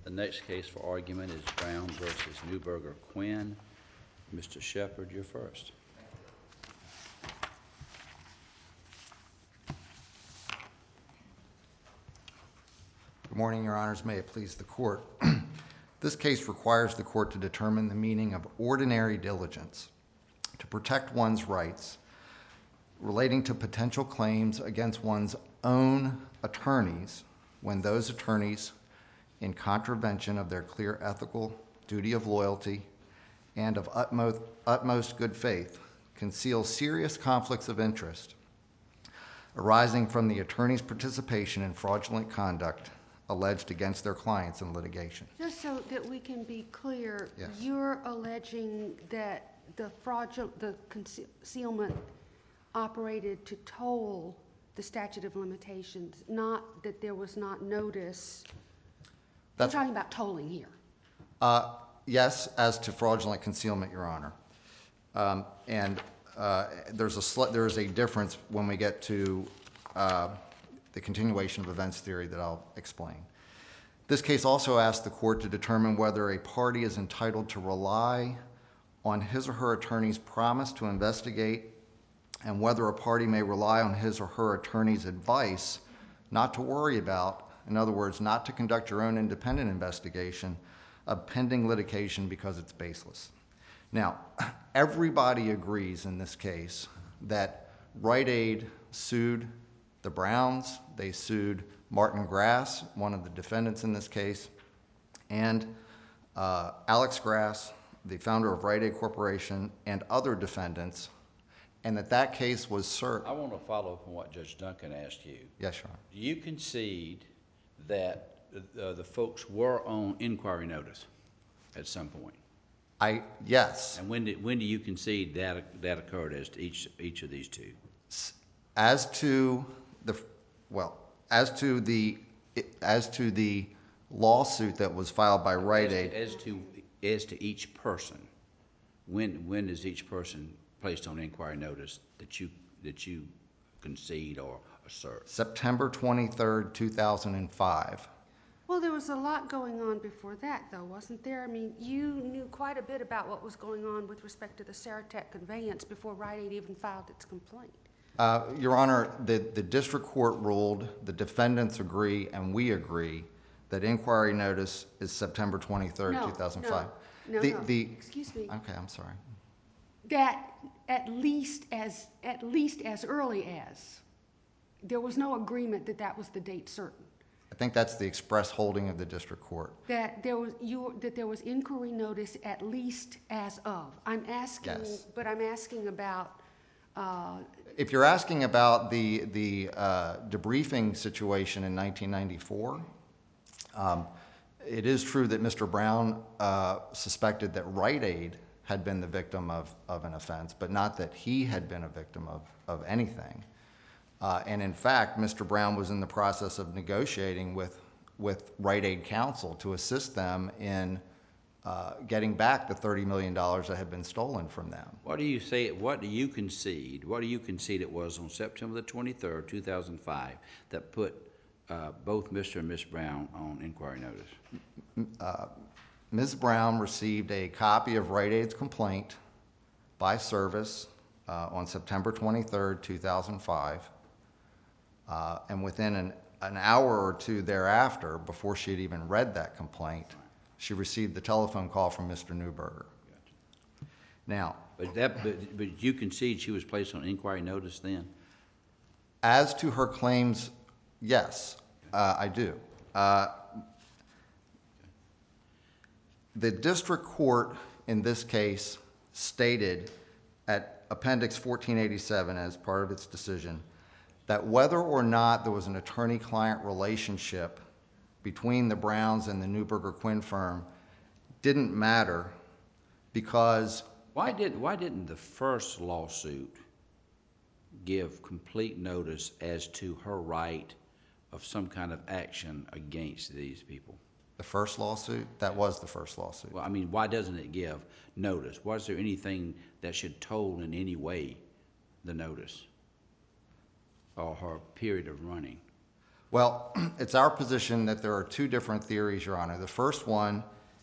The next case for argument is Brown v. Neuberger Quinn. Mr. Shepard, you're first. Good morning, Your Honors. May it please the Court. This case requires the Court to determine the meaning of ordinary diligence to protect one's rights relating to potential claims against one's own attorneys when those attorneys, in contravention of their clear ethical duty of loyalty and of utmost good faith, conceal serious conflicts of interest arising from the attorney's participation in fraudulent conduct alleged against their clients in litigation. Just so that we can be clear, Yes. You're alleging that the concealment operated to toll the statute of limitations, not that there was not notice. We're talking about tolling here. Yes, as to fraudulent concealment, Your Honor. There is a difference when we get to the continuation of events theory that I'll explain. This case also asks the Court to determine whether a party is entitled to rely on his or her attorney's promise to investigate and whether a party may rely on his or her attorney's advice not to worry about, in other words, not to conduct your own independent investigation of pending litigation because it's baseless. Now, everybody agrees in this case that Rite Aid sued the Browns, they sued Martin Grass, one of the defendants in this case, and Alex Grass, the founder of Rite Aid Corporation, and other defendants, and that case was served. I want to follow up on what Judge Duncan asked you. Yes, Your Honor. Do you concede that the folks were on inquiry notice at some point? Yes. And when do you concede that occurred as to each of these two? As to the lawsuit that was filed by Rite Aid. As to each person, when is each person placed on inquiry notice that you concede or assert? September 23rd, 2005. Well, there was a lot going on before that, though, wasn't there? I mean, you knew quite a bit about what was going on with respect to the Saratech conveyance before Rite Aid even filed its complaint. Your Honor, the district court ruled, the defendants agree, and we agree, that inquiry notice is September 23rd, 2005. No. Excuse me. Okay, I'm sorry. That at least as early as, there was no agreement that was the date certain. I think that's the express holding of the district court. That there was inquiry notice at least as of. I'm asking, yes. But I'm asking about. If you're asking about the debriefing situation in 1994, it is true that Mr. Brown suspected that Rite Aid had been the victim of an offense, but not that he had been a victim of anything. And in fact, Mr. Brown was in the process of negotiating with Rite Aid counsel to assist them in getting back the $30 million that had been stolen from them. What do you concede? What do you concede it was on September the 23rd, 2005, that put both Mr. and Ms. Brown on inquiry notice? Ms. Brown received a copy of Rite Aid's complaint by service on September 23rd, 2005. And within an hour or two thereafter, before she had even read that complaint, she received the telephone call from Mr. Neuberger. Gotcha. Now, but you concede she was placed on inquiry notice then? As to her claims, yes, I do. The district court in this case stated at Appendix 1487 as part of its decision that whether or not there was an attorney-client relationship between the Browns and the Neuberger Quinn firm didn't matter because... Why didn't the first lawsuit give complete notice as to her right of some kind of action against these people? The first lawsuit? That was the first lawsuit. Well, I mean, why doesn't it give notice? Was there anything that should toll in any way the notice or her period of running? Well, it's our position that there are two different theories, Your Honor. The first one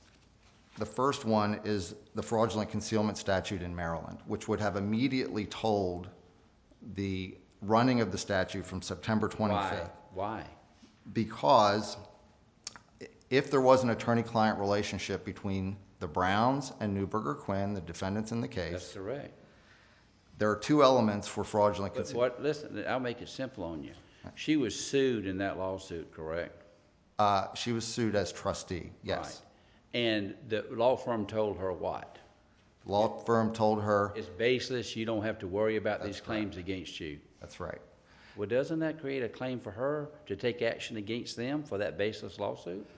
is the fraudulent concealment statute in Maryland, which would have immediately told the running of the statute from September 25th. Why? Because if there was an attorney-client relationship between the Browns and Neuberger Quinn, the defendants in the case. That's correct. There are two elements for fraudulent But concealment. listen, I'll make it simple on you. She was sued in that lawsuit, correct? She was sued as trustee, yes. Right. And the law firm told her what? Law firm told her. It's baseless. You don't have to worry about these claims against you. That's right. Well, doesn't that create a claim for her to take action against them for that baseless lawsuit?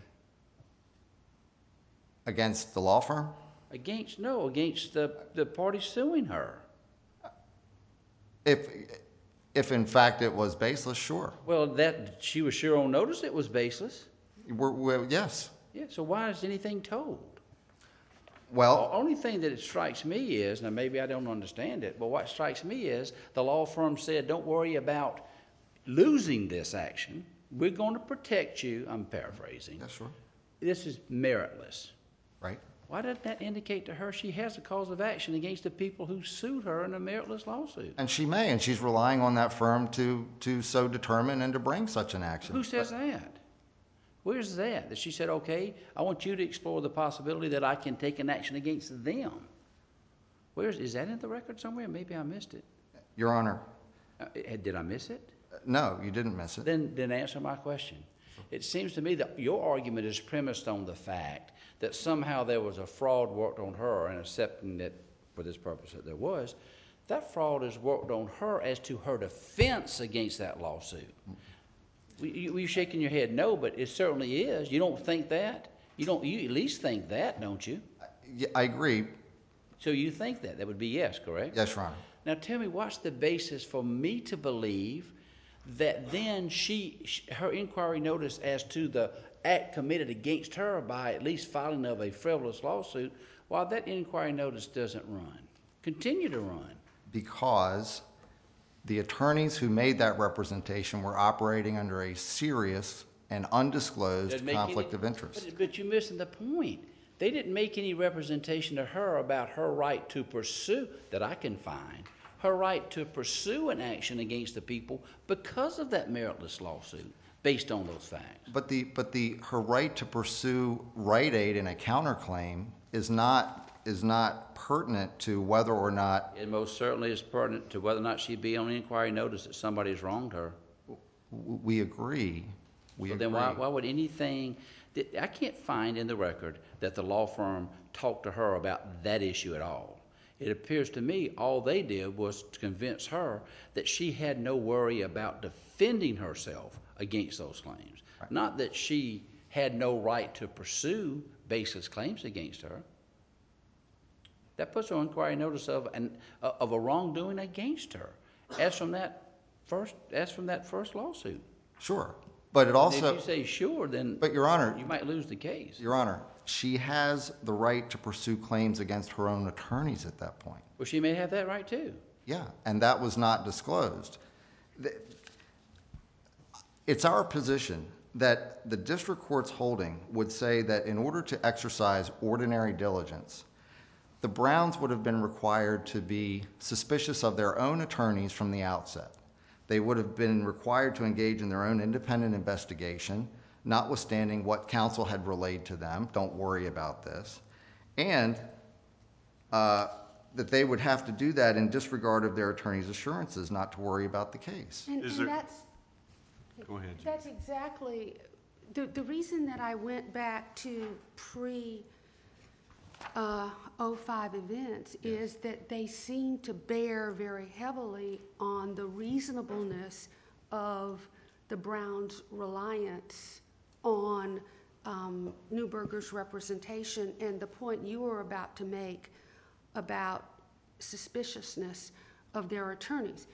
Against the law firm? Against the party suing her. If in fact it was baseless, sure. Well, that she was sure on notice it was baseless. Yes. Yeah, so why is anything told? Well, The only thing that it strikes me is, now maybe I don't understand it, but what strikes me is the law firm said, don't worry about losing this action. We're going to protect you. I'm paraphrasing. yeah, sure. This is meritless. Right. Why doesn't that indicate to her she has a cause of action against the people who sued her in a meritless lawsuit? And she may, and she's relying on that firm to so determine and to bring such an action. Who says that? Where's that? That she said, okay, I want you to explore the possibility that I can take an action against them. Is that in the record somewhere? Maybe I missed it. Your Honor. Did I miss it? No, you didn't miss it. Then answer my question. It seems to me that your argument is premised on the fact that somehow there was a fraud worked on her, and accepting that for this purpose that there was, that fraud is worked on her as to her defense against that lawsuit. You're shaking your head no, but it certainly is. You don't think that? You at least think that, don't you? Yeah, I agree. So you think that? That would be yes, correct? Yes, Your Honor. Now tell me, what's the basis for me to believe that then her inquiry notice as to the act committed against her by at least filing of a frivolous lawsuit, while that inquiry notice doesn't continue to run? Because The attorneys who made that representation were operating under a serious and undisclosed conflict of interest. But you're missing the point. They didn't make any representation to her about her right to pursue, that I can find, her right to pursue an action against the people because of that meritless lawsuit based on those facts. But her right to pursue Rite Aid in a counterclaim is not pertinent to whether or not. It most certainly is pertinent to whether or not she'd be on inquiry notice that somebody's wronged her. We agree. Then why would anything? I can't find in the record that the law firm talked to her about that issue at all. It appears to me all they did was to convince her that she had no worry about defending herself against those claims. Right. Not that she had no right to pursue baseless claims against her. That puts her on inquiry notice of a wrongdoing against her, as from that first lawsuit. Sure, but it also. If you say sure, then. But Your Honor, you might lose the case. Your Honor, she has the right to pursue claims against her own attorneys at that point. Well, she may have that right too. Yeah, and that was not disclosed. It's our position that the district court's holding would say that in order to exercise ordinary diligence, the Browns would have been required to be suspicious of their own attorneys from the outset. They would have been required to engage in their own independent investigation, notwithstanding what counsel had relayed to them. Don't worry about this. And that they would have to do that in disregard of their attorney's assurances not to worry about the case. Go ahead. That's exactly the reason that I went back to pre-05 events is that they seem to bear very heavily on the reasonableness of the Browns' reliance on Neuberger's representation and the point you were about to make about suspiciousness of their attorneys.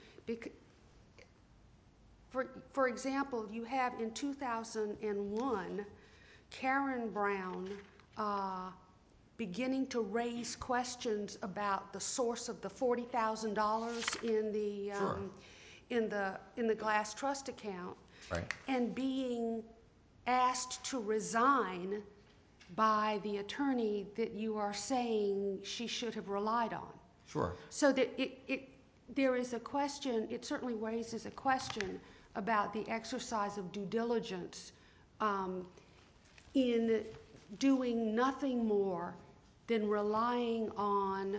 For example, you have in 2001, Karen Brown beginning to raise questions about the source of the $40,000 in the Glass Trust account. Right. and being asked to resign by the attorney that you are saying she should have relied on. Sure. So that there is a question, it certainly raises a question about the exercise of due diligence in doing nothing more than relying on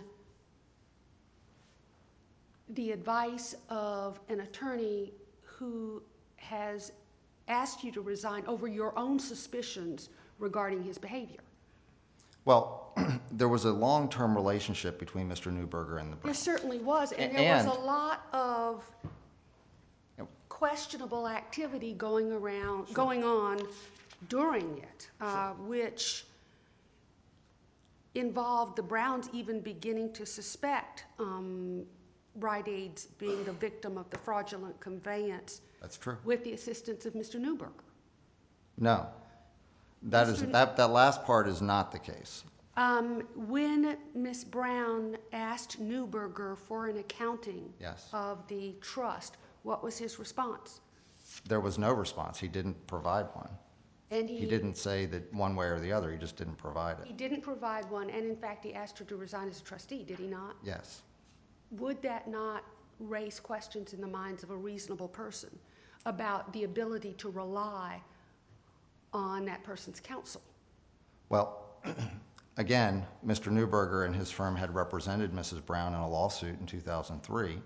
the advice of an attorney who has asked you to resign over your own suspicions regarding his behavior. Well, there was a long-term relationship between Mr. Newberger and the There Browns. certainly was, and there was a lot of questionable activity going on during it, which involved the Browns even beginning to suspect Rite Aid's being the victim of the fraudulent conveyance. That's true. With the assistance of Mr. Newberger. No. That last part is not the case. When Ms. Brown asked Newberger for an accounting of the trust, what was his response? There was no response. He didn't provide one. And he didn't say that one way or the other. He just didn't provide it. He didn't provide one, and in fact, he asked her to resign as a trustee, did he not? Yes. Would that not raise questions in the minds of a reasonable person about the ability to rely on that person's counsel? Well, again, Mr. Newberger and his firm had represented Mrs. Brown in a lawsuit in 2003.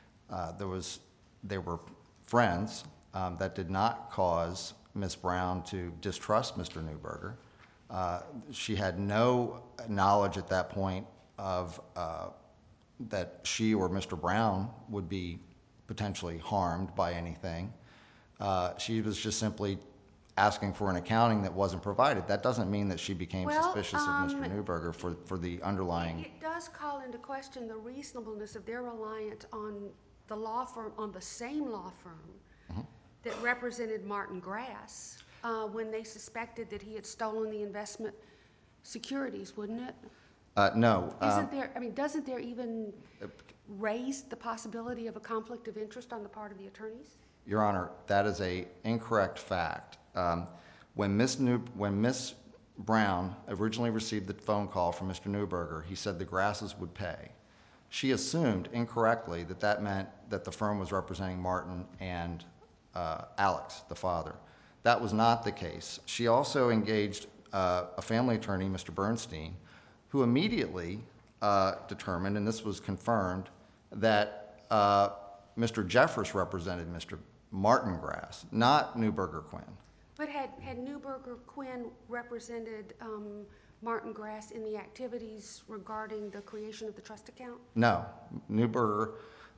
They were friends. That did not cause Ms. Brown to distrust Mr. Newberger. She had no knowledge at that point of that she or Mr. Brown would be potentially harmed by anything. She was just simply asking for an accounting that wasn't provided. That doesn't mean that she became suspicious of Mr. Newberger for the underlying... It does call into question the reasonableness of their reliance on the law firm, on the same law firm that represented Martin Grass when they suspected that he had stolen the investment securities, wouldn't it? No. Doesn't there even raise the possibility of a conflict of interest on the part of the attorneys? Your Honor, that is an incorrect fact. When Ms. Brown originally received the phone call from Mr. Newberger, he said the Grasses would pay. She assumed incorrectly that that meant that the firm was representing Martin and Alex, the father. That was not the case. She also engaged a family attorney, Mr. Bernstein, who immediately determined, and this was confirmed, that Mr. Jeffress represented Mr. Martin Grass, not Newberger Quinn. But had Newberger Quinn represented Martin Grass in the activities regarding the creation of the trust account? No. Newberger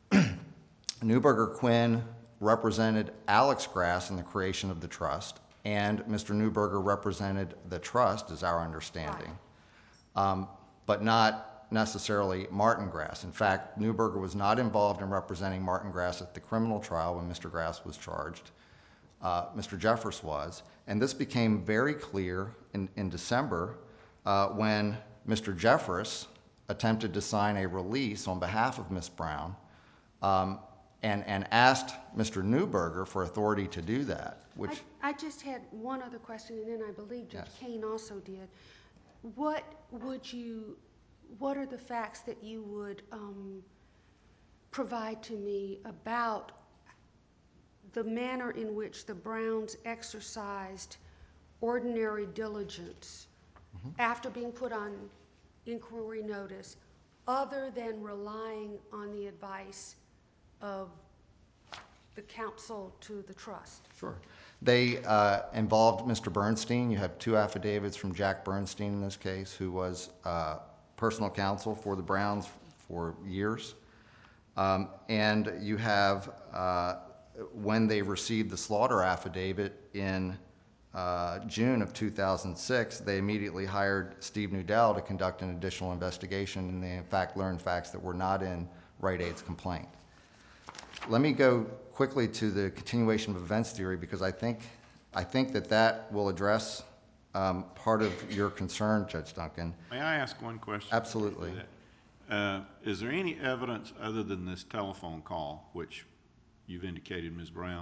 Quinn represented Alex Grass in the creation of the trust, and Mr. Newberger represented the trust, is our understanding, but not necessarily Martin Grass. In fact, Newberger was not involved in representing Martin Grass at the criminal trial when Mr. Grass was charged. Mr. Jeffress was, and this became very clear in December when Mr. Jeffress attempted to sign a release on behalf of Ms. Brown and asked Mr. Newberger for authority to do that. I just had one other question, and then I believe Judge Kane also did. What are the facts that you would provide to me about the manner in which the Browns exercised ordinary diligence after being put on inquiry notice, other than relying on the advice of the counsel to the trust? Sure. They involved Mr. Bernstein. You have two affidavits from Jack Bernstein in this case, who was personal counsel for the Browns for years. And you have, when they received the Slaughter affidavit in June of 2006, they immediately hired Steve Nudell to conduct an additional investigation, and they in fact learned facts that were not in Rite Aid's complaint. Let me go quickly to the continuation of events theory, because I think that will address part of your concern, Judge Duncan. May I ask one question? Absolutely. Is there any evidence other than this telephone call, which you've indicated Ms. Brown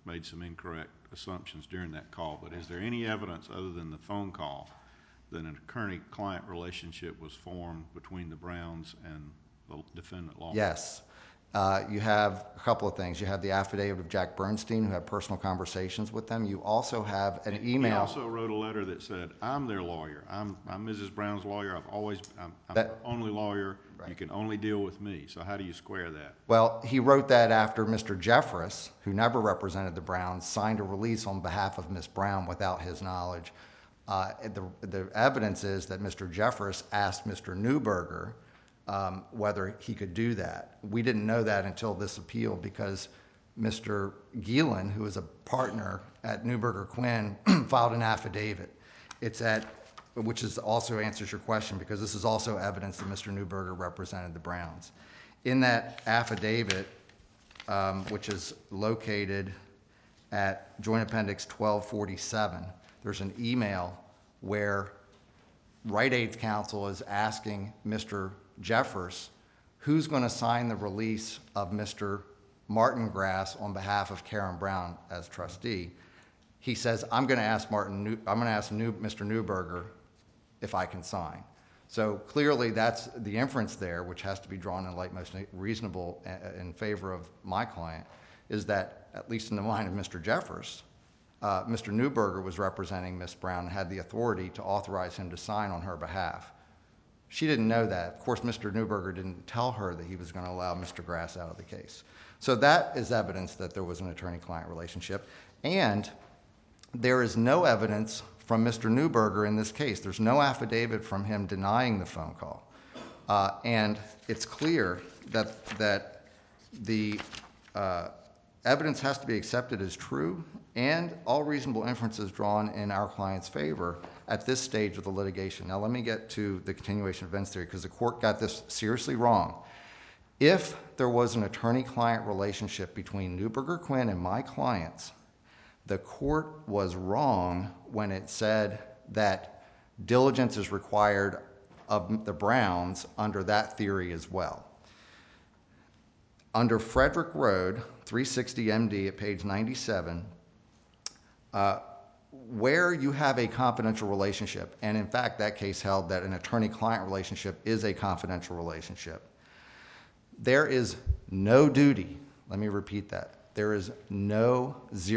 made some incorrect assumptions during that call, but is there any evidence other than the phone call that an attorney-client relationship was formed between the Browns and the defendant law? Yes. You have a couple of things. You have the affidavit of Jack Bernstein, who had personal conversations with them. You also have an email. He also wrote a letter that said, I'm their lawyer. I'm Mrs. Brown's lawyer. I'm the only lawyer. Right. You can only deal with me. So how do you square that? Well, he wrote that after Mr. Jeffress, who never represented the Browns, signed a release on behalf of Miss Brown without his knowledge. The evidence is that Mr. Jeffress asked Mr. Neuberger whether he could do that. We didn't know that until this appeal because Mr. Gielen, who is a partner at Neuberger Quinn, filed an affidavit. Which also answers your question because this is also evidence that Mr. Neuberger represented the Browns. In that affidavit, which is located at Joint Appendix 1247, there's an email where Rite Aid's counsel is asking Mr. Jeffers who's going to sign the release of Mr. Martin Grass on behalf of Karen Brown as trustee. He says, I'm going to ask Mr. Neuberger if I can sign. So clearly that's the inference there, which has to be drawn in light most reasonable in favor of my client, is that, at least in the mind of Mr. Jeffers, Mr. Neuberger was representing Miss Brown and had the authority to authorize him to sign on her behalf. She didn't know that. Of course, Mr. Neuberger didn't tell her that he was going to allow Mr. Grass out of the case. So that is evidence that there was an attorney-client relationship. And there is no evidence from Mr. Neuberger in this case. There's no affidavit from him denying the phone call. And it's clear that the evidence has to be accepted as true and all reasonable inferences drawn in our client's favor at this stage of the litigation. Now let me get to the continuation of events theory because the court got this seriously wrong. If there was an attorney-client relationship between Neuberger Quinn and my clients, the court was wrong when it said that diligence is required of the Browns under that theory as well. Under Frederick Road, 360 MD at page 97, where you have a confidential relationship, and in fact that case held that an attorney-client relationship is a confidential relationship, there is no duty, let me repeat that, there is no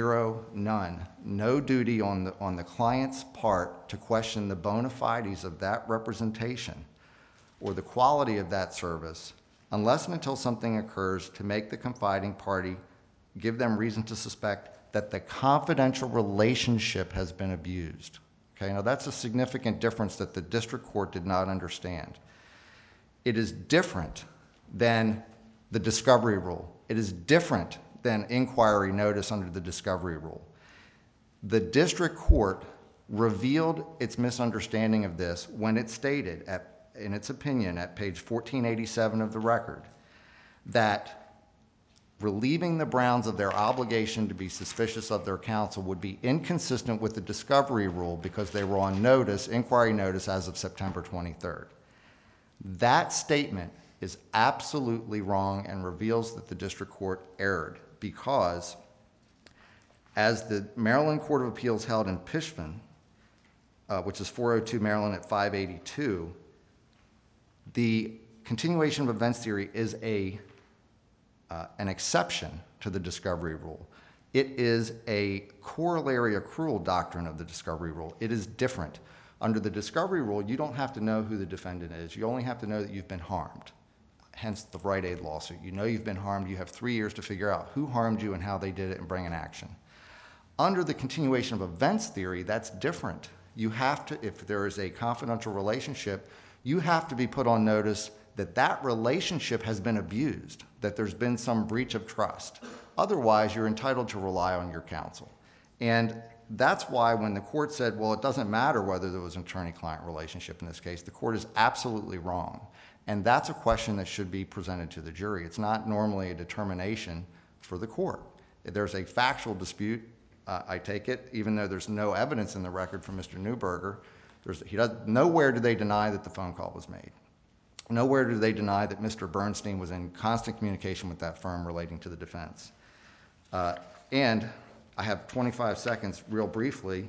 duty on the client's part to question the bona fides of that representation or the quality of that service unless and until something occurs to make the confiding party give them reason to suspect that the confidential relationship has been abused. Okay, now that's a significant difference that the district court did not understand. It is different than the discovery rule. It is different than inquiry notice under the discovery rule. The district court revealed its misunderstanding of this when it stated, in its opinion, at page 1487 of the record, that relieving the Browns of their obligation to be suspicious of their counsel would be inconsistent with the discovery rule because they were on notice, inquiry notice, as of September 23rd. That statement is absolutely wrong and reveals that the district court erred because, as the Maryland Court of Appeals held in Pishman, which is 402 Maryland at 582, the continuation of events theory is an exception to the discovery rule. It is a corollary accrual doctrine of the discovery rule. It is different. Under the discovery rule, you don't have to know who the defendant is. You only have to know that you've been harmed, hence the Rite Aid lawsuit. You know you've been harmed. You have 3 years to figure out who harmed you and how they did it and bring an action. Under the continuation of events theory, that's different. You have to, if there is a confidential relationship, you have to be put on notice that that relationship has been abused, that there's been some breach of trust. Otherwise, you're entitled to rely on your counsel. And that's why when the court said, well, it doesn't matter whether there was an attorney-client relationship in this case, the court is absolutely wrong. And that's a question that should be presented to the jury. It's not normally a determination for the court. If there's a factual dispute, I take it, even though there's no evidence in the record from Mr. Neuberger, nowhere do they deny that the phone call was made. Nowhere do they deny that Mr. Bernstein was in constant communication with that firm relating to the defense. And I have 25 seconds real briefly.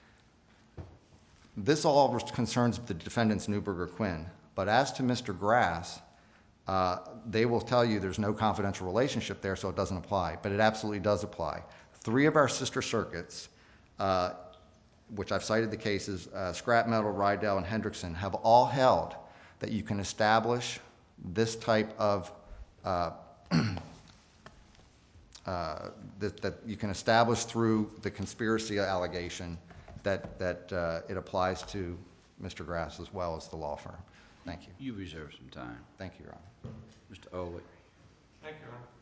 This all concerns the defendants Neuberger Quinn, but as to Mr. Grass, they will tell you there's no confidential relationship there, so it doesn't apply, but it absolutely does apply. 3 of our sister circuits, which I've cited the cases, Scrap Metal, Rydell, and Hendrickson, have all held that you can establish this type of that you can establish through the conspiracy allegation that it applies to Mr. Grass as well as the law firm. Thank you. You reserve some time. Thank you, Your Honor. Mr. Ulwick. Thank you, Your Honor.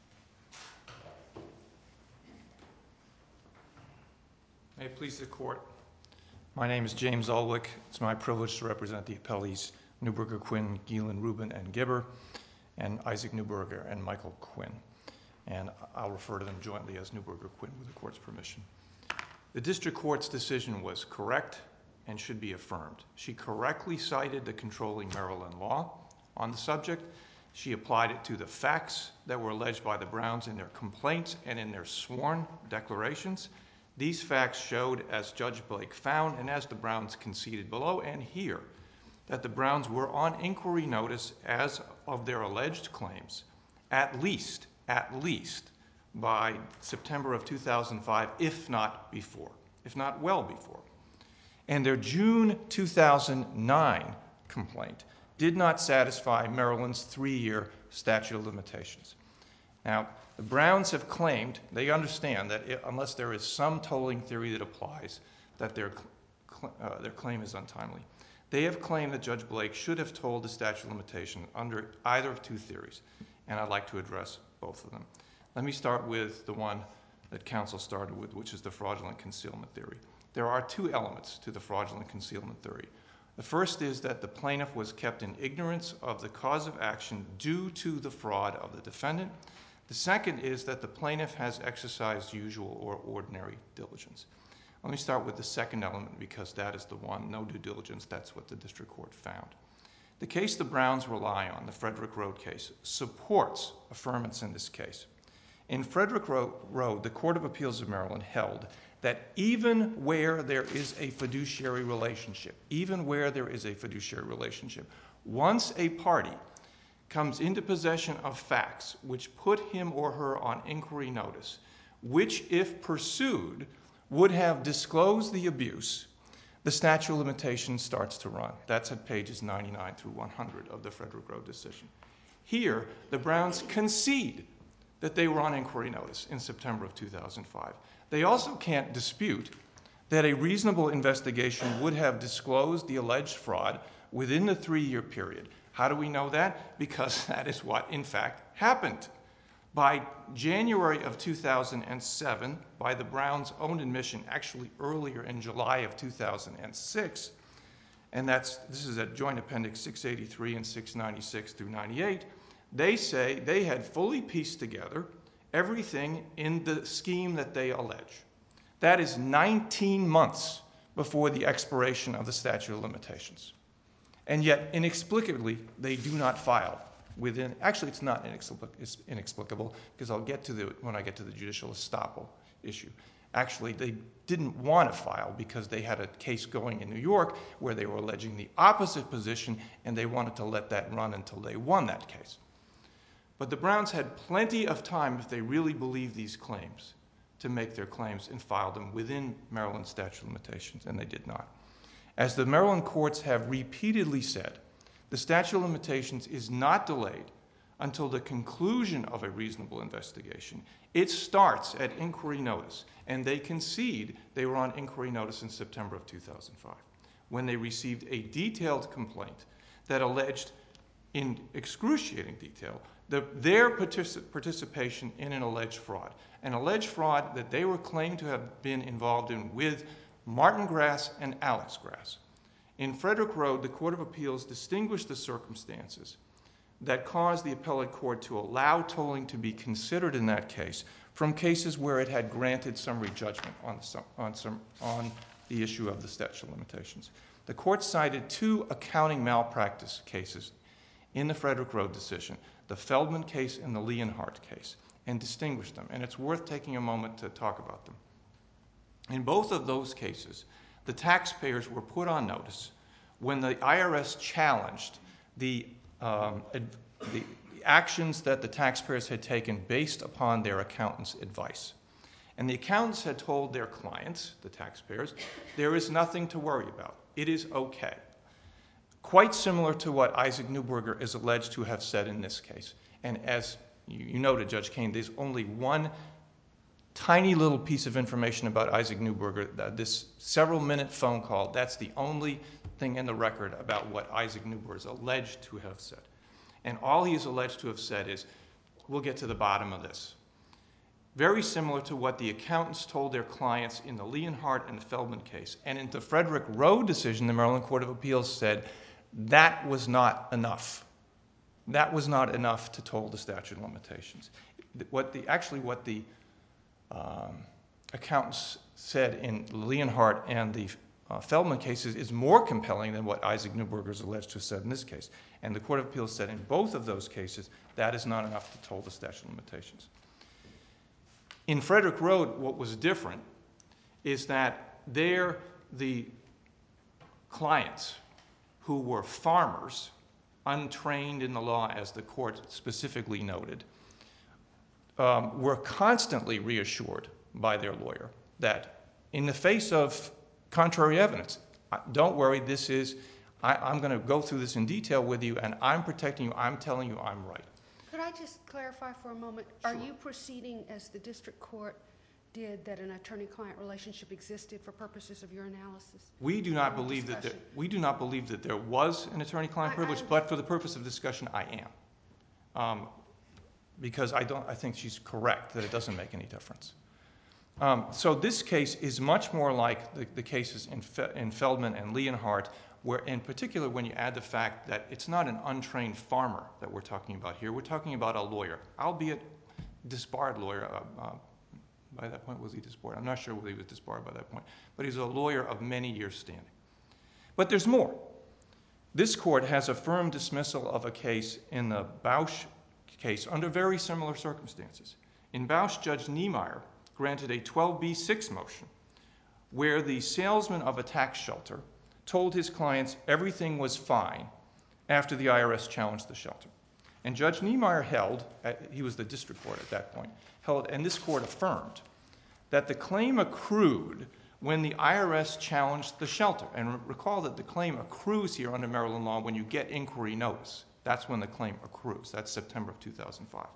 May it please the Court. My name is James Ulwick. It's my privilege to represent the appellees Neuberger Quinn, Gielen, Rubin, and Gibber, and Isaac Neuberger and Michael Quinn. And I'll refer to them jointly as Neuberger Quinn with the Court's permission. The District Court's decision was correct and should be affirmed. She correctly cited the controlling Maryland law on the subject. She applied it to the facts that were alleged by the Browns in their complaints and in their sworn declarations. These facts showed, as Judge Blake found, and as the Browns conceded below and here, that the Browns were on inquiry notice as of their alleged claims, at least by September of 2005, if not before, if not well before. And their June 2009 complaint did not satisfy Maryland's 3-year statute of limitations. Now, the Browns have claimed, they understand that unless there is some tolling theory that applies, that their claim is untimely. They have claimed that Judge Blake should have told the statute of limitation under either of 2 theories, and I'd like to address both of them. Let me start with the one that counsel started with, which is the fraudulent concealment theory. There are 2 elements to the fraudulent concealment theory. The first is that the plaintiff was kept in ignorance of the cause of action due to the fraud of the defendant. The second is that the plaintiff has exercised usual or ordinary diligence. Let me start with the second element because that is the one, no due diligence, that's what the district court found. The case the Browns rely on, the Frederick Road case, supports affirmance in this case. In Frederick Road, the Court of Appeals of Maryland held that even where there is a fiduciary relationship, once a party comes into possession of facts which put him or her on inquiry notice, which, if pursued, would have disclosed the abuse, the statute of limitations starts to run. That's at pages 99 through 100 of the Frederick Road decision. Here, the Browns concede that they were on inquiry notice in September of 2005. They also can't dispute that a reasonable investigation would have disclosed the alleged fraud within the 3-year period. How do we know that? Because that is what, in fact, happened. By January of 2007, by the Browns' own admission, actually earlier in July of 2006, and this is at Joint Appendix 683 and 696 through 98, they say they had fully pieced together everything in the scheme that they allege. That is 19 months before the expiration of the statute of limitations. And yet, inexplicably, they do not file within, actually it's not inexplicable, because I'll get to when I get to the judicial estoppel issue. Actually, they didn't want to file because they had a case going in New York where they were alleging the opposite position, and they wanted to let that run until they won that case. But the Browns had plenty of time, if they really believed these claims, to make their claims and file them within Maryland statute of limitations, and they did not. As the Maryland courts have repeatedly said, the statute of limitations is not delayed until the conclusion of a reasonable investigation. It starts at inquiry notice, and they concede they were on inquiry notice in September of 2005, when they received a detailed complaint that alleged, in excruciating detail, their participation in an alleged fraud that they were claimed to have been involved in with Martin Grass and Alex Grass. In Frederick Road, the Court of Appeals distinguished the circumstances that caused the appellate court to allow tolling to be considered in that case from cases where it had granted summary judgment on the issue of the statute of limitations. The court cited 2 accounting malpractice cases in the Frederick Road decision, the Feldman case and the Leonhardt case. and distinguish them, and it's worth taking a moment to talk about them. In both of those cases, the taxpayers were put on notice when the IRS challenged the actions that the taxpayers had taken based upon their accountant's advice. And the accountants had told their clients, the taxpayers, there is nothing to worry about. It is okay. Quite similar to what Isaac Neuberger is alleged to have said in this case. And as you noted, Judge Kane, there's only one tiny little piece of information about Isaac Neuberger, this several-minute phone call. That's the only thing in the record about what Isaac Neuberger is alleged to have said. And all he is alleged to have said is, we'll get to the bottom of this. Very similar to what the accountants told their clients in the Leonhardt and the Feldman case. And in the Frederick Rowe decision, the Maryland Court of Appeals said that was not enough. That was not enough to toll the statute of limitations. What the accountants said in Leonhardt and the Feldman cases is more compelling than what Isaac Neuberger is alleged to have said in this case. And the Court of Appeals said in both of those cases that is not enough to toll the statute of limitations. In Frederick Rowe, what was different is that there the clients who were farmers, untrained in the law as the court specifically noted, were constantly reassured by their lawyer that in the face of contrary evidence, don't worry, I'm going to go through this in detail with you, and I'm protecting you, I'm telling you I'm right. Could I just clarify for a moment? Sure. Are you proceeding as the district court did that an attorney-client relationship existed for purposes of your analysis? We do not believe that there was an attorney-client privilege, but for the purpose of discussion, I am. Because I think she's correct that it doesn't make any difference. So this case is much more like the cases in Feldman and Leonhardt, where in particular when you add the fact that it's not an untrained farmer that we're talking about here. We're talking about a lawyer, albeit disbarred lawyer. By that point, was he disbarred? I'm not sure whether he was disbarred by that point. But he's a lawyer of many years standing. But there's more. This court has affirmed dismissal of a case in the Bausch case under very similar circumstances. In Bausch, Judge Niemeyer granted a 12b6 motion where the salesman of a tax shelter told his clients everything was fine after the IRS challenged the shelter. And Judge Niemeyer held, he was the district court at that point, and this court affirmed that the claim accrued when the IRS challenged the shelter. And recall that the claim accrues here under Maryland law when you get inquiry notice. That's when the claim accrues. That's September of 2005.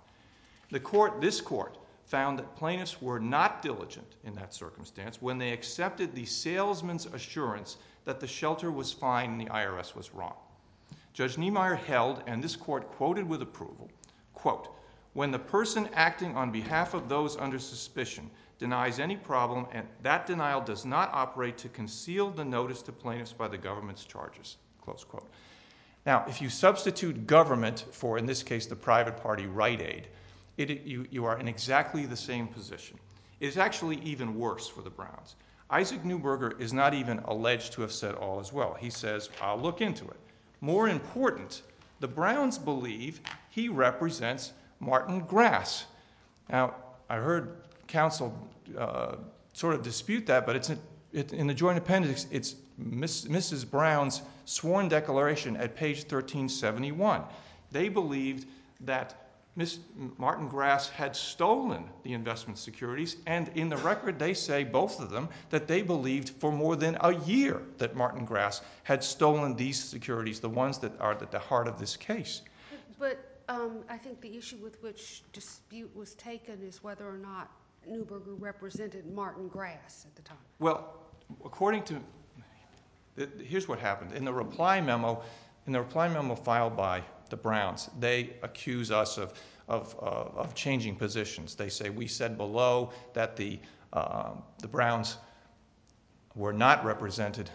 This court found that plaintiffs were not diligent in that circumstance when they accepted the salesman's assurance that the shelter was fine and the IRS was wrong. Judge Niemeyer held, and this court quoted with approval, quote, when the person acting on behalf of those under suspicion denies any problem, and that denial does not operate to conceal the notice to plaintiffs by the government's charges, close quote. Now, if you substitute government for, in this case, the private party Rite Aid, you are in exactly the same position. It is actually even worse for the Browns. Isaac Neuberger is not even alleged to have said all as well. He says, I'll look into it. More important, the Browns believe he represents Martin Grass. Now, I heard counsel sort of dispute that, but it's in the joint appendix, it's Mrs. Brown's sworn declaration at page 1371. They believed that Martin Grass had stolen the investment securities, and in the record they say, both of them, that they believed for more than a year that Martin Grass had stolen these securities, the ones that are at the heart of this case. But I think the issue with which dispute was taken is whether or not Neuberger represented Martin Grass at the time. Well, according to, here's what happened. In the reply memo filed by the Browns, they accuse us of changing positions. They say we said below that the Browns were not represented,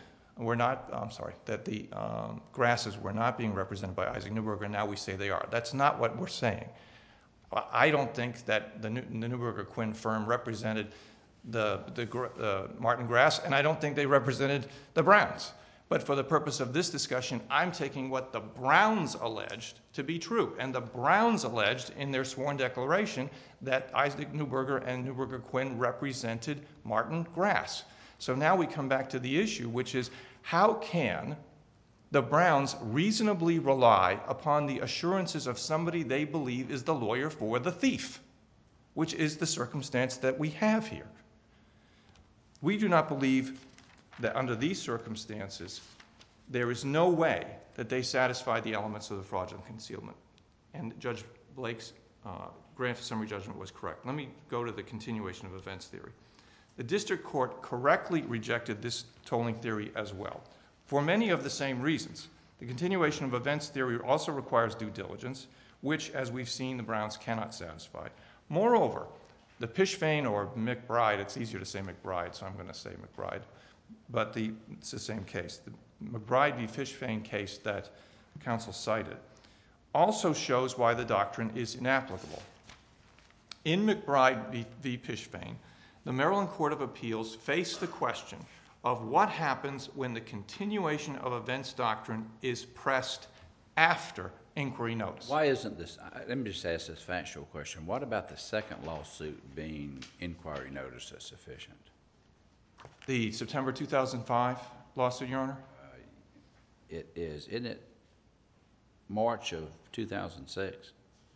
that the Grasses were not being represented by Isaac Neuberger, and now we say they are. That's not what we're saying. I don't think that the Neuberger Quinn firm represented the Martin Grass, and I don't think they represented the Browns. But for the purpose of this discussion, I'm taking what the Browns alleged to be true. And the Browns alleged in their sworn declaration that Isaac Neuberger and Neuberger Quinn represented Martin Grass. So now we come back to the issue, which is how can the Browns reasonably rely upon the assurances of somebody they believe is the lawyer for the thief, which is the circumstance that we have here. We do not believe that under these circumstances, there is no way that they satisfy the elements of the fraudulent concealment. And Judge Blake's grant of summary judgment was correct. Let me go to the continuation of events theory. The district court correctly rejected this tolling theory as well, for many of the same reasons. The continuation of events theory also requires due diligence, which, as we've seen, the Browns cannot satisfy. Moreover, the Pishvane or McBride, it's easier to say McBride, so I'm going to say McBride, but it's the same case. The McBride v. Pishvane case that counsel cited also shows why the doctrine is inapplicable. In McBride v. Pishvane, the Maryland Court of Appeals faced the question of what happens when the continuation of events doctrine is pressed after inquiry notice. Why isn't this, let me just ask this factual question. What about the second lawsuit being inquiry notice as sufficient? The September 2005 lawsuit, Your Honor? It is. Isn't it March of 2006?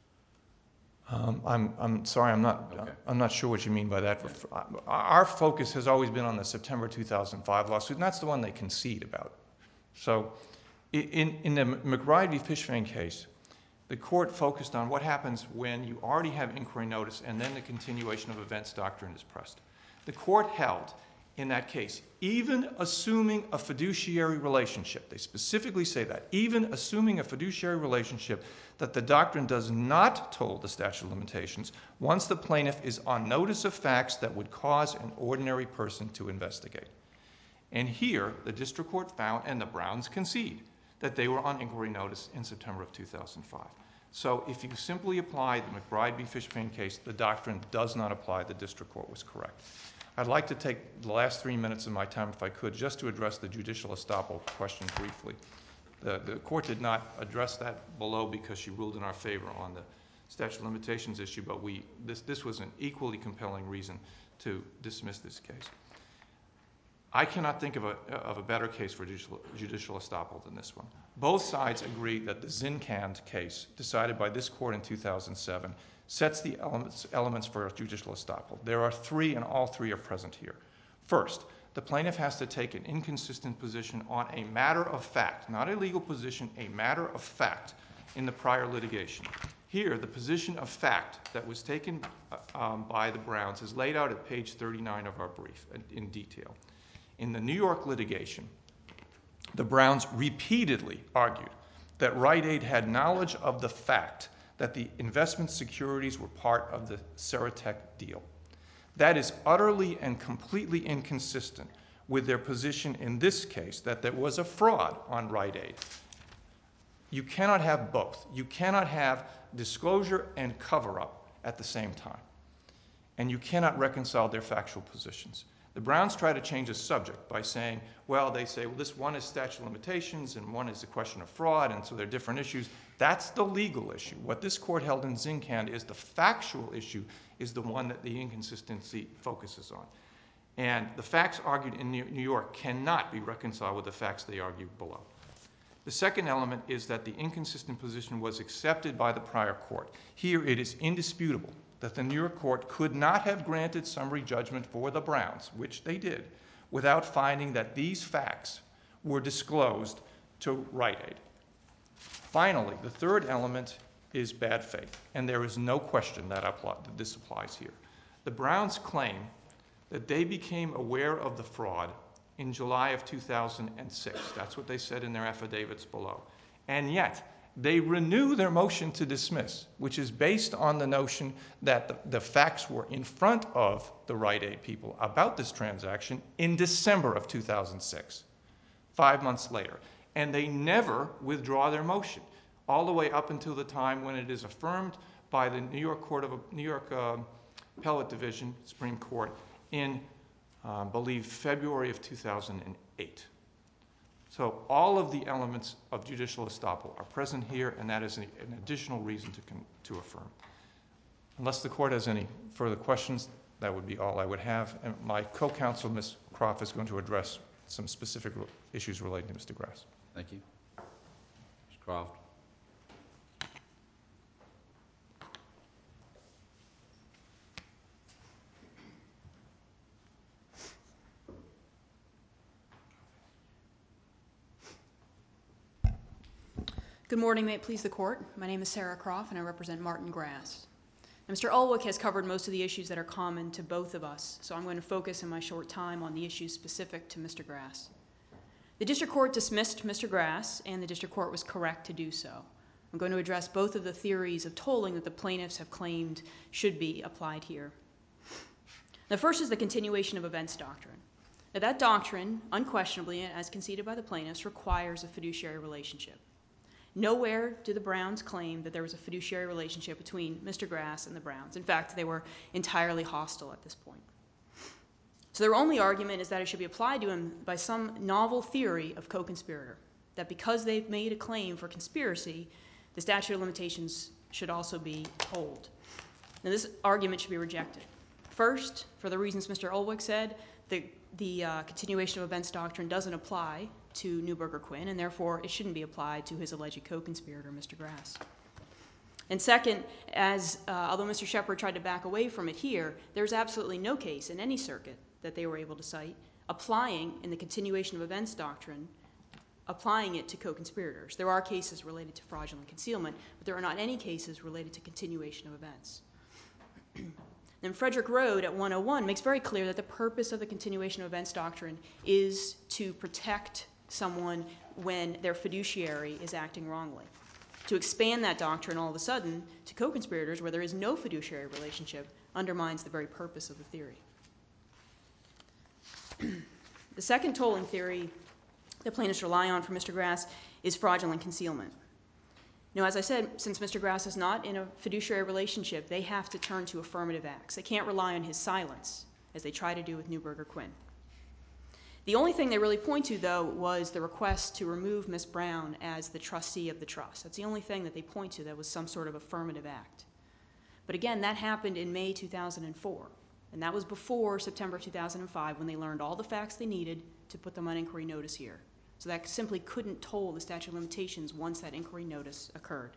I'm sorry, I'm not sure what you mean by that. Our focus has always been on the September 2005 lawsuit, and that's the one they concede about. So in the McBride v. Pishvane case, the court focused on what happens when you already have inquiry notice and then the continuation of events doctrine is pressed. The court held in that case, even assuming a fiduciary relationship, they specifically say that, even assuming a fiduciary relationship, that the doctrine does not toll the statute of limitations once the plaintiff is on notice of facts that would cause an ordinary person to investigate. And here, the district court found, and the Browns concede, that they were on inquiry notice in September of 2005. So if you simply apply the McBride v. Pishvane case, the doctrine does not apply. The district court was correct. I'd like to take the last 3 minutes of my time, if I could, just to address the judicial estoppel question briefly. The court did not address that below because she ruled in our favor on the statute of limitations issue, but this was an equally compelling reason to dismiss this case. I cannot think of a better case for judicial estoppel than this one. Both sides agree that the Zinkand case, decided by this court in 2007, sets the elements for judicial estoppel. There are three, and all three are present here. First, the plaintiff has to take an inconsistent position on a matter of fact, not a legal position, a matter of fact in the prior litigation. Here, the position of fact that was taken by the Browns is laid out at page 39 of our brief in detail. In the New York litigation, the Browns repeatedly argued that Rite Aid had knowledge of the fact that the investment securities were part of the Ceratec deal. That is utterly and completely inconsistent with their position in this case that there was a fraud on Rite Aid. You cannot have both. You cannot have disclosure and cover-up at the same time. And you cannot reconcile their factual positions. The Browns try to change the subject by saying, well, this one is statute of limitations and one is a question of fraud, and so they're different issues. That's the legal issue. What this court held in Zinkand is the factual issue is the one that the inconsistency focuses on. And the facts argued in New York cannot be reconciled with the facts they argued below. The second element is that the inconsistent position was accepted by the prior court. Here it is indisputable that the New York court could not have granted summary judgment for the Browns, which they did, without finding that these facts were disclosed to Rite Aid. Finally, the third element is bad faith, and there is no question that this applies here. The Browns claim that they became aware of the fraud in July of 2006. That's what they said in their affidavits below. And yet, they renew their motion to dismiss, which is based on the notion that the facts were in front of the Rite Aid people about this transaction in December of 2006, 5 months later. And they never withdraw their motion, all the way up until the time when it is affirmed by the New York Appellate Division, Supreme Court, in, I believe, February of 2008. So all of the elements of judicial estoppel are present here, and that is an additional reason to affirm. Unless the court has any further questions, that would be all I would have. And my co-counsel, Ms. Croft, is going to address some specific issues relating to Mr. Grass. Thank you. Ms. Croft. Good morning. May it please the court. My name is Sarah Croft, and I represent Martin Grass. Now, Mr. Ulwick has covered most of the issues that are common to both of us, so I'm going to focus in my short time on the issues specific to Mr. Grass. The district court dismissed Mr. Grass, and the district court was correct to do so. I'm going to address both of the theories of tolling that the plaintiffs have claimed should be applied here. The first is the continuation of events doctrine. Now, that doctrine, unquestionably, as conceded by the plaintiffs, requires a fiduciary relationship. Nowhere do the Browns claim that there was a fiduciary relationship between Mr. Grass and the Browns. In fact, they were entirely hostile at this point. So their only argument is that it should be applied to him by some novel theory of co-conspirator, that because they've made a claim for conspiracy, the statute of limitations should also be tolled. Now, this argument should be rejected. First, for the reasons Mr. Ulwick said, the continuation of events doctrine doesn't apply to Neuberger Quinn, and therefore it shouldn't be applied to his alleged co-conspirator, Mr. Grass. And second, although Mr. Shepard tried to back away from it here, there's absolutely no case in any circuit that they were able to cite applying in the continuation of events doctrine, applying it to co-conspirators. There are cases related to fraudulent concealment, but there are not any cases related to continuation of events. Then Frederick Road at 101 makes very clear that the purpose of the continuation of events doctrine is to protect someone when their fiduciary is acting wrongly. To expand that doctrine all of a sudden to co-conspirators where there is no fiduciary relationship undermines the very purpose of the theory. The second tolling theory that plaintiffs rely on for Mr. Grass is fraudulent concealment. Now, as I said, since Mr. Grass is not in a fiduciary relationship, they have to turn to affirmative acts. They can't rely on his silence, as they try to do with Neuberger Quinn. The only thing they really point to, though, was the request to remove Ms. Brown as the trustee of the trust. That's the only thing that they point to that was some sort of affirmative act. But again, that happened in May 2004, and that was before September 2005 when they learned all the facts they needed to put them on inquiry notice here. So that simply couldn't toll the statute of limitations once that inquiry notice occurred.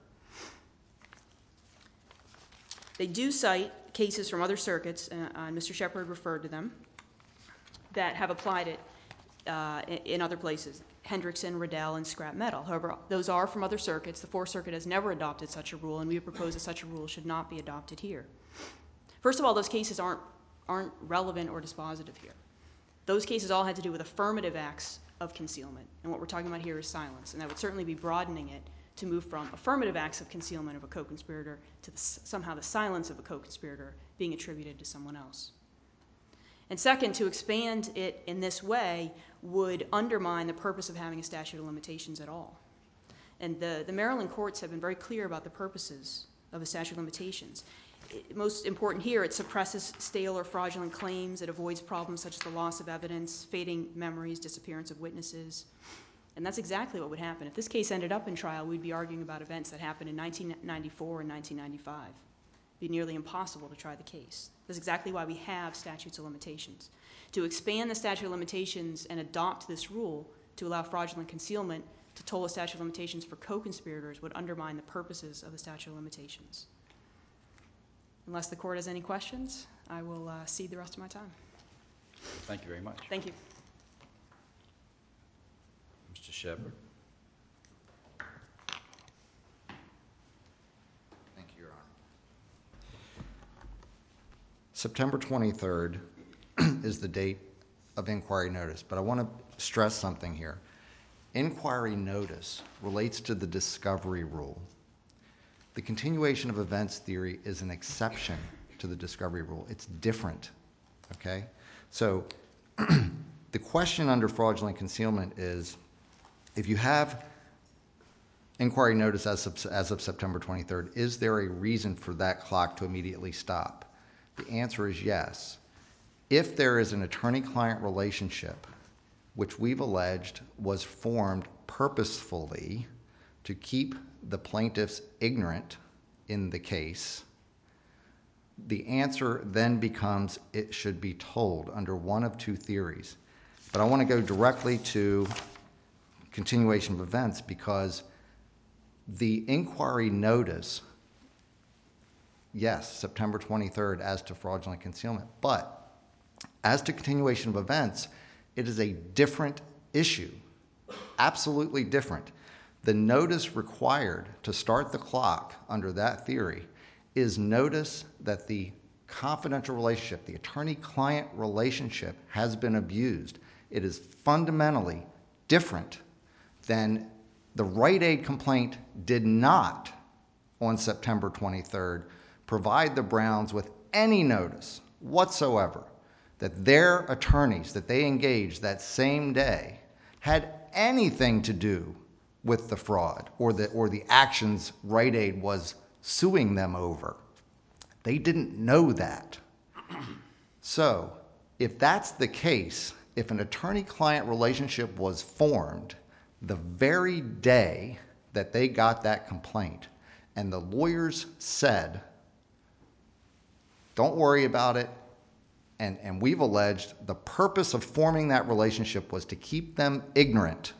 They do cite cases from other circuits, and Mr. Shepard referred to them, that have applied it in other places, Hendrickson, Riddell, and Scrap Metal. However, those are from other circuits. The Fourth Circuit has never adopted such a rule, and we have proposed that such a rule should not be adopted here. First of all, those cases aren't relevant or dispositive here. Those cases all had to do with affirmative acts of concealment, and what we're talking about here is silence, and that would certainly be broadening it to move from affirmative acts of concealment of a co-conspirator to somehow the silence of a co-conspirator being attributed to someone else. And second, to expand it in this way would undermine the purpose of having a statute of limitations at all. And the Maryland courts have been very clear about the purposes of a statute of limitations. Most important here, it suppresses stale or fraudulent claims. It avoids problems such as the loss of evidence, fading memories, disappearance of witnesses. And that's exactly what would happen. If this case ended up in trial, we'd be arguing about events that happened in 1994 and 1995. It'd be nearly impossible to try the case. That's exactly why we have statutes of limitations. To expand the statute of limitations and adopt this rule to allow fraudulent concealment to toll a statute of limitations for co-conspirators would undermine the purposes of the statute of limitations. Unless the court has any questions, I will cede the rest of my time. Thank you very much. Thank you. Mr. Shepard. Thank you, Your Honor. September 23rd is the date of inquiry notice, but I want to stress something here. Inquiry notice relates to the discovery rule. The continuation of events theory is an exception to the discovery rule. It's different, okay? So the question under fraudulent concealment is, if you have inquiry notice as of September 23rd, is there a reason for that clock to immediately stop? The answer is yes. If there is an attorney-client relationship which we've alleged was formed purposefully to keep the plaintiffs ignorant in the case, the answer then becomes it should be told under one of two theories. But I want to go directly to continuation of events because the inquiry notice, yes, September 23rd as to fraudulent concealment, but as to continuation of events, it is a different issue, absolutely different. The notice required to start the clock under that theory is notice that the confidential relationship, the attorney-client relationship, has been abused. It is fundamentally different than the Rite Aid complaint did not, on September 23rd, provide the Browns with any notice whatsoever that their attorneys that they engaged that same day had anything to do with the fraud or the actions Rite Aid was suing them over. They didn't know that. So if that's the case, if an attorney-client relationship was formed the very day that they got that complaint and the lawyers said, don't worry about it, and we've alleged the purpose of forming that relationship was to keep them ignorant,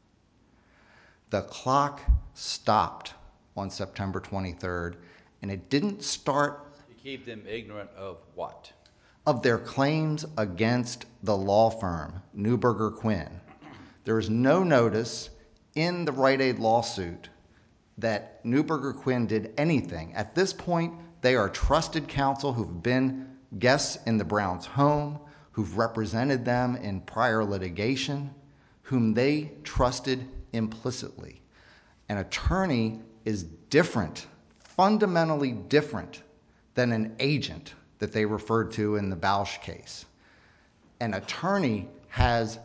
the clock stopped on September 23rd, and it didn't start. To keep them ignorant of what? Of their claims against the law firm, Neuberger Quinn. There is no notice in the Rite Aid lawsuit that Neuberger Quinn did anything. At this point, they are trusted counsel who've been guests in the Browns' home, who've represented them in prior litigation, whom they trusted implicitly. An attorney is different, fundamentally different than an agent that they referred to in the Bausch case. An attorney has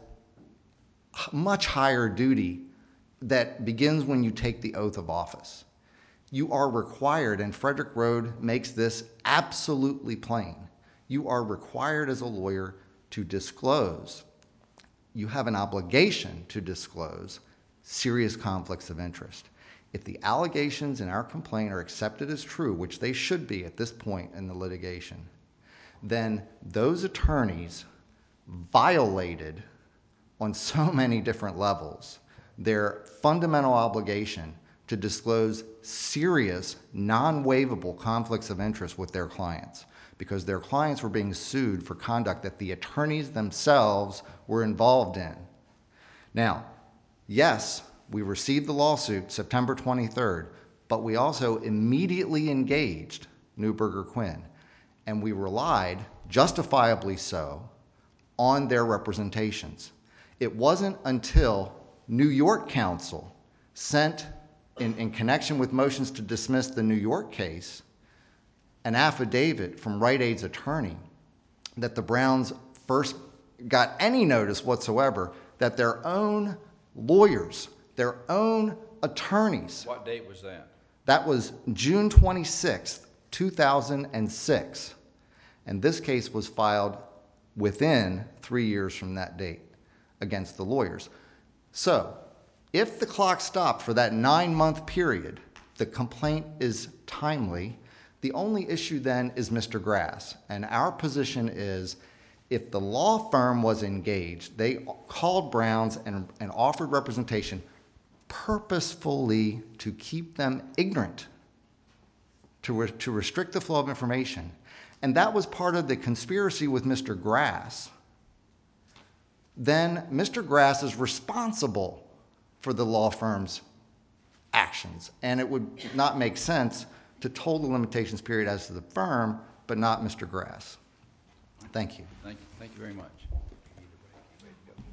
much higher duty that begins when you take the oath of office. You are required, and Frederick Road makes this absolutely plain, you are required as a lawyer to disclose. You have an obligation to disclose serious conflicts of interest. If the allegations in our complaint are accepted as true, which they should be at this point in the litigation, then those attorneys violated on so many different levels their fundamental obligation to disclose serious, non-waivable conflicts of interest with their clients, because their clients were being sued for conduct that the attorneys themselves were involved in. Now, yes, we received the lawsuit September 23rd, but we also immediately engaged Neuberger Quinn, and we relied, justifiably so, on their representations. It wasn't until New York counsel sent, in connection with motions to dismiss the New York case, an affidavit from Rite Aid's attorney that the Browns first got any notice whatsoever that their own lawyers, their own attorneys. What date was that? That was June 26th, 2006. And this case was filed within 3 years from that date against the lawyers. So, if the clock stopped for that 9-month period, the complaint is timely. The only issue then is Mr. Grass. And our position is, if the law firm was engaged, they called Browns and offered representation purposefully to keep them ignorant, to restrict the flow of information. And that was part of the conspiracy with Mr. Grass. Then Mr. Grass is responsible for the law firm's actions. And it would not make sense to toll the limitations period as to the firm, but not Mr. Grass. Thank you. Thank you very much.